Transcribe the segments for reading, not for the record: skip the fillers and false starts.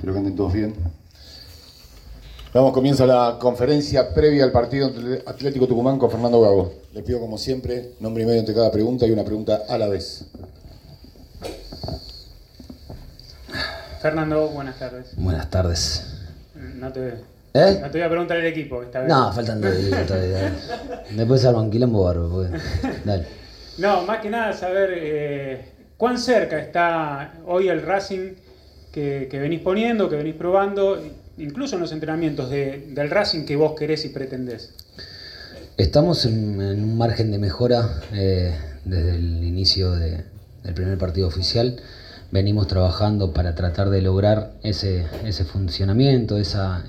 Espero que anden todos bien. Comienza la conferencia previa al partido entre Atlético Tucumán con Fernando Gago. Le pido, como siempre, nombre y medio ante cada pregunta y una pregunta a la vez. Fernando, buenas tardes. Buenas tardes. No te voy a preguntar el equipo esta vez. No, faltan 2 días todavía. Después se arma un quilombo bárbaro. Dale. No, más que nada saber cuán cerca está hoy el Racing que venís poniendo, que venís probando, incluso en los entrenamientos del Racing que vos querés y pretendés. Estamos en un margen de mejora desde el inicio del primer partido oficial. Venimos trabajando para tratar de lograr ese funcionamiento, esa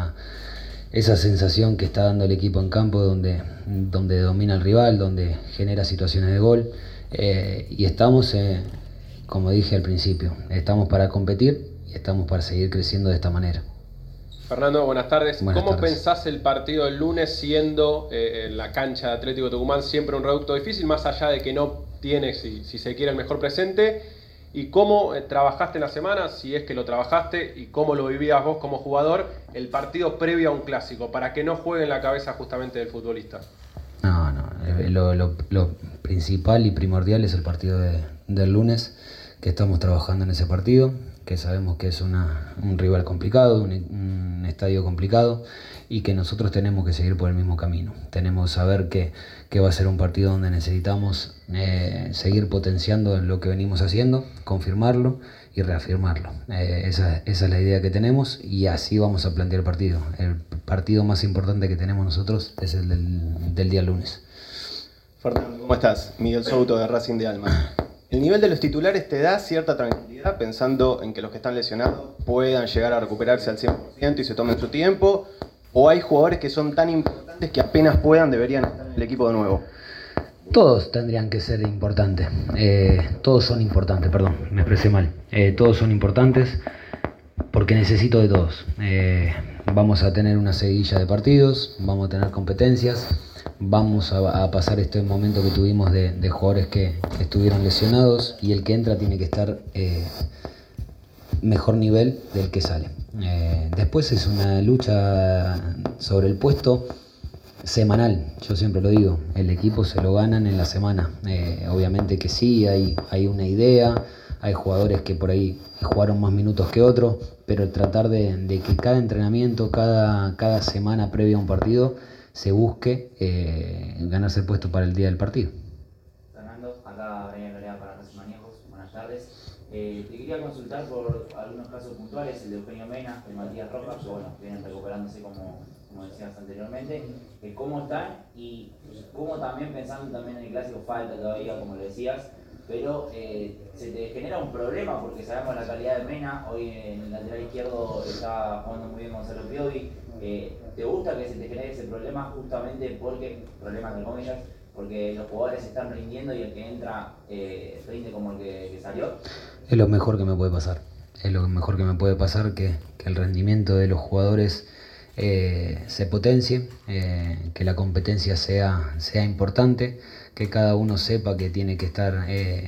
sensación que está dando el equipo en campo, donde domina el rival, donde genera situaciones de gol. Y estamos, como dije al principio, estamos para competir y estamos para seguir creciendo de esta manera. Fernando, buenas tardes. Buenas ¿Cómo tardes. pensás el partido del lunes siendo en la cancha de Atlético Tucumán siempre un reducto difícil, más allá de que no tiene, si se quiere, el mejor presente? ¿Y cómo trabajaste en la semana, si es que lo trabajaste, y cómo lo vivías vos como jugador, el partido previo a un clásico, para que no juegue en la cabeza justamente del futbolista? No, lo principal y primordial es el partido del lunes, que estamos trabajando en ese partido, que sabemos que es un rival complicado, un estadio complicado, y que nosotros tenemos que seguir por el mismo camino. Tenemos que saber que va a ser un partido donde necesitamos seguir potenciando lo que venimos haciendo, confirmarlo y reafirmarlo. Esa es la idea que tenemos, y así vamos a plantear el partido. El partido más importante que tenemos nosotros es el del día lunes. Fernando, ¿cómo estás? Miguel Souto, de Racing de Alma. ¿El nivel de los titulares te da cierta tranquilidad pensando en que los que están lesionados puedan llegar a recuperarse al 100% y se tomen su tiempo? ¿O hay jugadores que son tan importantes que apenas puedan deberían estar en el equipo de nuevo? Todos tendrían que ser importantes. Todos son importantes, perdón, me expresé mal. Todos son importantes porque necesito de todos. Vamos a tener una seguidilla de partidos, vamos a tener competencias, vamos a pasar este momento que tuvimos de jugadores que estuvieron lesionados, y el que entra tiene que estar mejor nivel del que sale. Después es una lucha sobre el puesto semanal, yo siempre lo digo, el equipo se lo ganan en la semana. Obviamente que sí, hay una idea, hay jugadores que por ahí jugaron más minutos que otros, pero tratar de que cada entrenamiento, cada semana previa a un partido, se busque ganarse el puesto para el día del partido. Fernando, acá Brian Lorea para Racing Maníacos, buenas tardes. Te quería consultar por algunos casos puntuales, el de Eugenio Mena, el Matías Rojas, que bueno, vienen recuperándose como decías anteriormente, cómo están y cómo también pensando también en el clásico falta todavía, como lo decías, pero se te genera un problema porque sabemos la calidad de Mena, hoy en el lateral izquierdo está jugando muy bien Gonzalo Piovi. ¿Te gusta que se te genere ese problema justamente porque, problema entre comillas, porque los jugadores están rindiendo y el que entra rinde como el que salió? Es lo mejor que me puede pasar. Es lo mejor que me puede pasar, que el rendimiento de los jugadores se potencie, que la competencia sea importante, que cada uno sepa que tiene que estar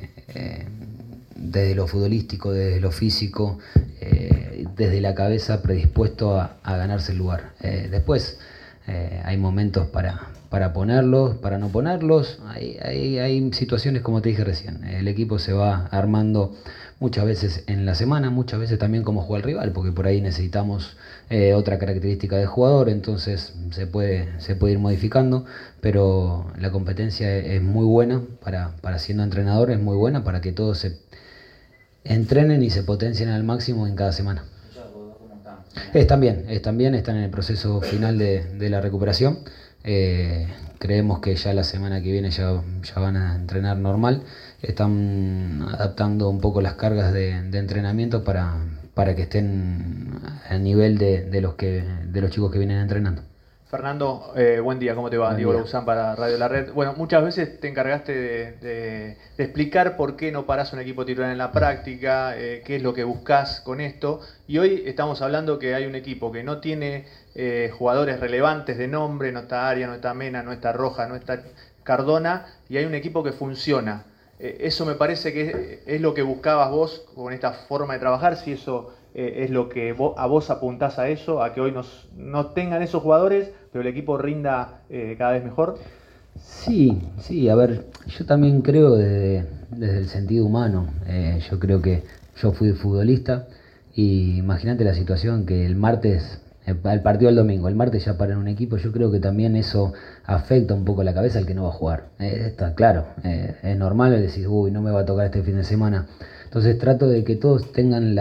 desde lo futbolístico, desde lo físico, desde la cabeza predispuesto a ganarse el lugar. Después hay momentos para ponerlos, para no ponerlos. Hay situaciones, como te dije recién, el equipo se va armando muchas veces en la semana, muchas veces también como juega el rival, porque por ahí necesitamos otra característica de jugador, entonces se puede ir modificando, pero la competencia es muy buena para siendo entrenador, es muy buena para que todos se entrenen y se potencien al máximo en cada semana. Están bien, están en el proceso final de la recuperación. Creemos que ya la semana que viene ya van a entrenar normal. Están adaptando un poco las cargas de entrenamiento para que estén a nivel de los chicos que vienen entrenando. Fernando, buen día, ¿cómo te va? Buen Diego día. Lauzán para Radio La Red. Bueno, muchas veces te encargaste de explicar por qué no parás un equipo titular en la práctica, qué es lo que buscás con esto. Y hoy estamos hablando que hay un equipo que no tiene jugadores relevantes de nombre, no está Arias, no está Mena, no está Rojas, no está Cardona, y hay un equipo que funciona. Eso me parece que es lo que buscabas vos con esta forma de trabajar, si eso es lo que a vos apuntás a eso, a que hoy no tengan esos jugadores, pero el equipo rinda cada vez mejor? Sí, a ver, yo también creo desde el sentido humano. Yo creo que yo fui futbolista y imagínate la situación que el martes, el partido del domingo, el martes ya para en un equipo, yo creo que también eso afecta un poco la cabeza al que no va a jugar. Está claro, es normal decir, uy, no me va a tocar este fin de semana. Entonces trato de que todos tengan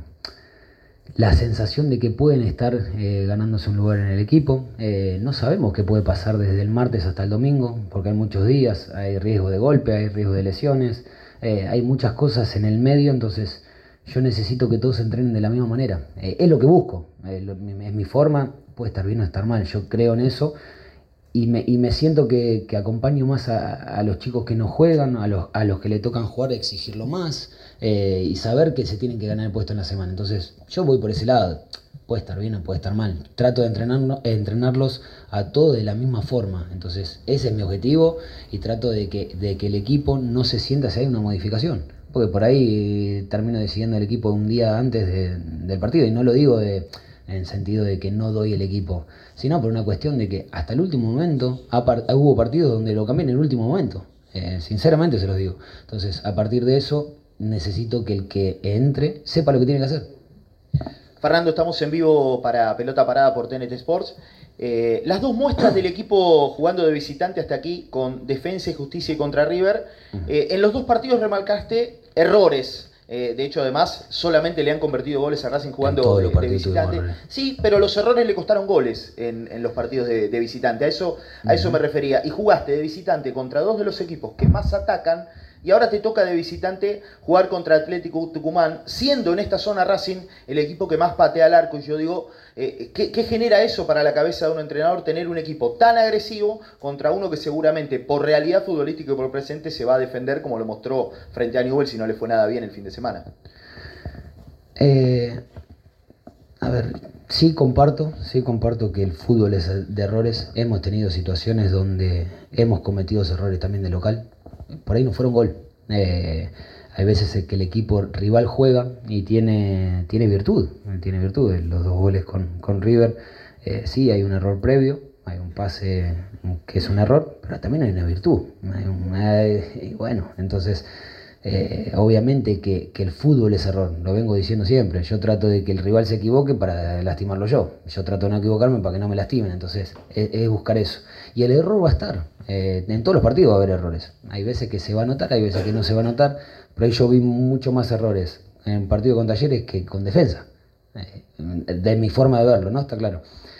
la sensación de que pueden estar ganándose un lugar en el equipo. No sabemos qué puede pasar desde el martes hasta el domingo, porque hay muchos días, hay riesgo de golpe, hay riesgo de lesiones, hay muchas cosas en el medio, entonces yo necesito que todos entrenen de la misma manera. Es lo que busco, es mi forma, puede estar bien o estar mal, yo creo en eso. Y me siento que acompaño más a los chicos que no juegan, a los que le tocan jugar, exigirlo más y saber que se tienen que ganar el puesto en la semana. Entonces yo voy por ese lado, puede estar bien o puede estar mal. Trato de entrenarlos a todos de la misma forma. Entonces ese es mi objetivo y trato de que el equipo no se sienta si hay una modificación. Porque por ahí termino decidiendo el equipo un día antes del partido y no lo digo en sentido de que no doy el equipo, sino por una cuestión de que hasta el último momento hubo partidos donde lo cambié en el último momento, sinceramente se los digo. Entonces a partir de eso necesito que el que entre sepa lo que tiene que hacer. Fernando, estamos en vivo para Pelota Parada por TNT Sports. Las dos muestras del equipo jugando de visitante hasta aquí con Defensa y Justicia y contra River, en los dos partidos remarcaste errores. De hecho, además, solamente le han convertido goles a Racing jugando de visitante. Sí, pero los errores le costaron goles en los partidos de visitante. A eso me refería. Y jugaste de visitante contra dos de los equipos que más atacan. Y ahora te toca de visitante jugar contra Atlético Tucumán, siendo en esta zona Racing el equipo que más patea al arco. Y yo digo, ¿qué genera eso para la cabeza de un entrenador? Tener un equipo tan agresivo contra uno que seguramente por realidad futbolística y por presente se va a defender como lo mostró frente a Newell's si no le fue nada bien el fin de semana. A ver, sí comparto que el fútbol es de errores. Hemos tenido situaciones donde hemos cometido errores también de local. Por ahí no fueron gol. Hay veces que el equipo rival juega y tiene virtud. Los dos goles con River, sí hay un error previo, hay un pase que es un error, pero también hay una virtud. Bueno, entonces obviamente que el fútbol es error, lo vengo diciendo siempre. Yo trato de que el rival se equivoque para lastimarlo yo. Yo trato de no equivocarme para que no me lastimen. Entonces es buscar eso. Y el error va a estar. En todos los partidos va a haber errores. Hay veces que se va a notar, hay veces que no se va a notar. Pero ahí yo vi mucho más errores en partido con Talleres que con Defensa. De mi forma de verlo, ¿no? Está claro.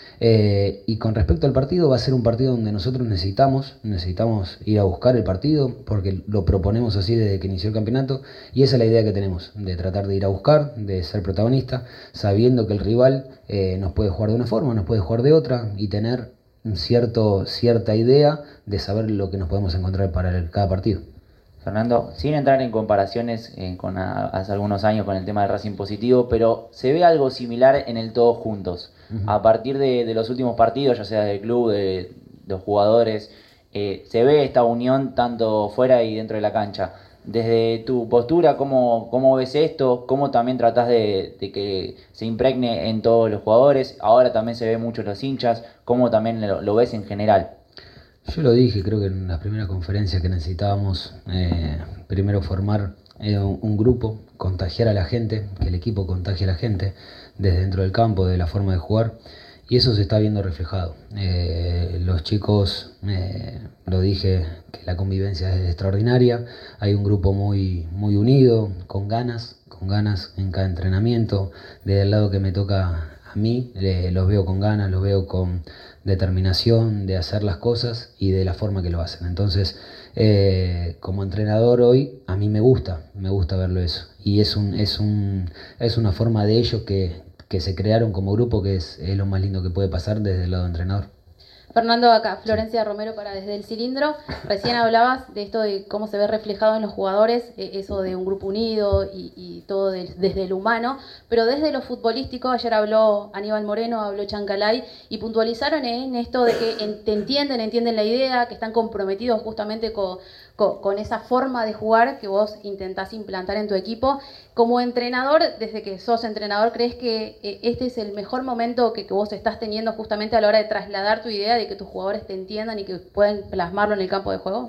Y con respecto al partido, va a ser un partido donde nosotros necesitamos ir a buscar el partido, porque lo proponemos así desde que inició el campeonato, y esa es la idea que tenemos, de tratar de ir a buscar, de ser protagonista, sabiendo que el rival nos puede jugar de una forma, nos puede jugar de otra, y tener cierta idea de saber lo que nos podemos encontrar para cada partido. Fernando, sin entrar en comparaciones con hace algunos años con el tema del Racing positivo, pero se ve algo similar en el Todos Juntos. A partir de los últimos partidos, ya sea del club, de los jugadores, se ve esta unión tanto fuera y dentro de la cancha. Desde tu postura, ¿cómo ves esto? ¿Cómo también tratás de que se impregne en todos los jugadores? Ahora también se ve mucho en los hinchas. ¿Cómo también lo ves en general? Yo lo dije, creo que en las primeras conferencias que necesitábamos primero formar un grupo, contagiar a la gente, que el equipo contagie a la gente desde dentro del campo, de la forma de jugar, y eso se está viendo reflejado. Los chicos, lo dije, que la convivencia es extraordinaria, hay un grupo muy unido, con ganas en cada entrenamiento. Desde el lado que me toca a mí, los veo con ganas, los veo con determinación de hacer las cosas y de la forma que lo hacen. Entonces, como entrenador hoy, a mí me gusta verlo eso. Y es una forma de ellos que se crearon como grupo, que es lo más lindo que puede pasar desde el lado entrenador. Fernando, acá, Florencia Romero para Desde el Cilindro. Recién hablabas de esto de cómo se ve reflejado en los jugadores, eso de un grupo unido y todo desde lo humano, pero desde lo futbolístico, ayer habló Aníbal Moreno, habló Chancalay, y puntualizaron en esto de que entienden la idea, que están comprometidos justamente con esa forma de jugar que vos intentás implantar en tu equipo. Como entrenador, desde que sos entrenador, ¿crees que este es el mejor momento que vos estás teniendo justamente a la hora de trasladar tu idea, de que tus jugadores te entiendan y que puedan plasmarlo en el campo de juego?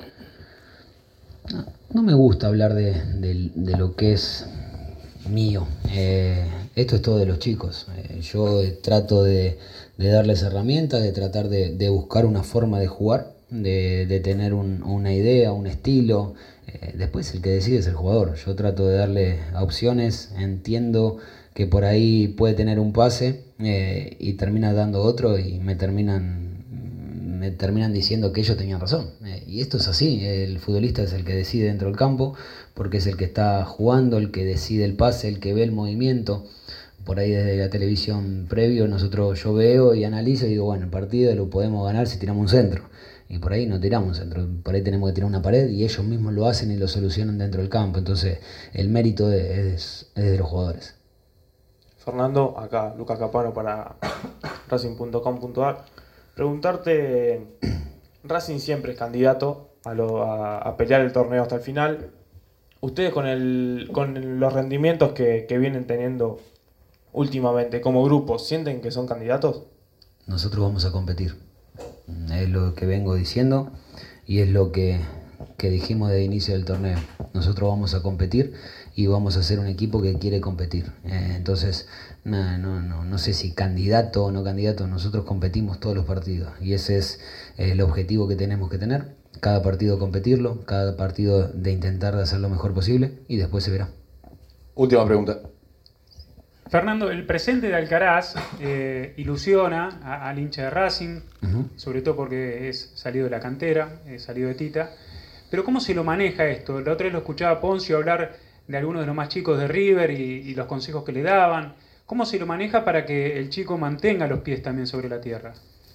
No me gusta hablar de lo que es mío. Esto es todo de los chicos. Yo trato de darles herramientas, de tratar de buscar una forma de jugar, de tener una idea, un estilo. Después el que decide es el jugador. Yo trato de darle opciones, entiendo que por ahí puede tener un pase y termina dando otro y me terminan diciendo que ellos tenían razón. Y esto es así, el futbolista es el que decide dentro del campo, porque es el que está jugando, el que decide el pase, el que ve el movimiento. Por ahí desde la televisión previo yo veo y analizo y digo, bueno, el partido lo podemos ganar si tiramos un centro. Y por ahí no tiramos un centro, por ahí tenemos que tirar una pared y ellos mismos lo hacen y lo solucionan dentro del campo. Entonces el mérito es de los jugadores. Fernando, acá Lucas Capano para Racing.com.ar. Preguntarte, Racing siempre es candidato a pelear el torneo hasta el final. Ustedes con los rendimientos que vienen teniendo últimamente como grupo, ¿sienten que son candidatos? Nosotros vamos a competir. Es lo que vengo diciendo y es lo que dijimos desde el inicio del torneo. Nosotros vamos a competir y vamos a ser un equipo que quiere competir. Entonces, no sé si candidato o no candidato, nosotros competimos todos los partidos y ese es el objetivo que tenemos que tener. Cada partido competirlo, cada partido de intentar de hacer lo mejor posible y después se verá. Última pregunta. Fernando, el presente de Alcaraz ilusiona al hincha de Racing, sobre todo porque es salido de la cantera, es salido de Tita. Pero ¿cómo se lo maneja esto? La otra vez lo escuchaba a Poncio hablar de algunos de los más chicos de River y los consejos que le daban. ¿Cómo se lo maneja para que el chico mantenga los pies también sobre la tierra?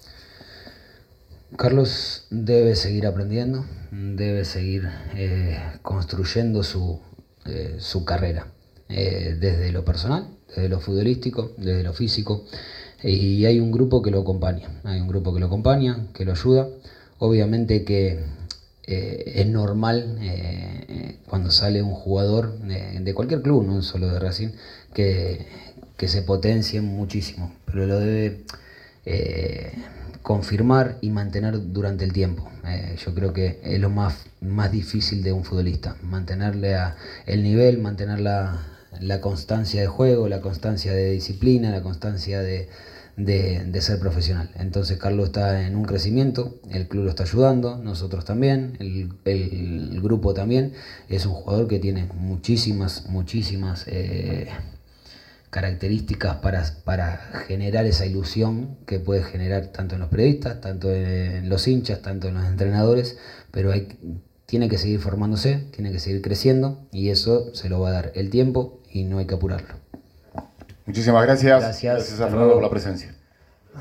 Carlos debe seguir aprendiendo, debe seguir construyendo su carrera, desde lo personal, desde lo futbolístico, desde lo físico, y hay un grupo que lo acompaña, que lo ayuda. Obviamente que es normal cuando sale un jugador de cualquier club, no solo de Racing, que se potencie muchísimo, pero lo debe confirmar y mantener durante el tiempo. Yo creo que es lo más difícil de un futbolista, mantenerle el nivel, mantener la constancia de juego, la constancia de disciplina, la constancia de ser profesional. Entonces Carlos está en un crecimiento, el club lo está ayudando, nosotros también, el grupo también. Es un jugador que tiene muchísimas características para generar esa ilusión que puede generar tanto en los periodistas, tanto en los hinchas, tanto en los entrenadores, pero tiene que seguir formándose, tiene que seguir creciendo y eso se lo va a dar el tiempo y no hay que apurarlo. Muchísimas gracias. Gracias A Fernando por la presencia.